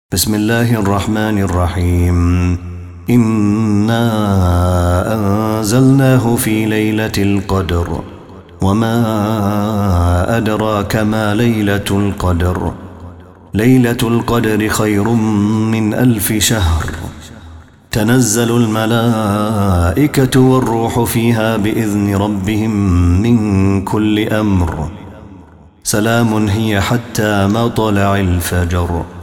بسم الله الرحمن الرحيم. إنا أنزلناه في ليلة القدر وما أدراك ما ليلة القدر. ليلة القدر خير من 1000 شهر. تنزل الملائكة والروح فيها بإذن ربهم من كل أمر. سلام هي حتى مطلع الفجر.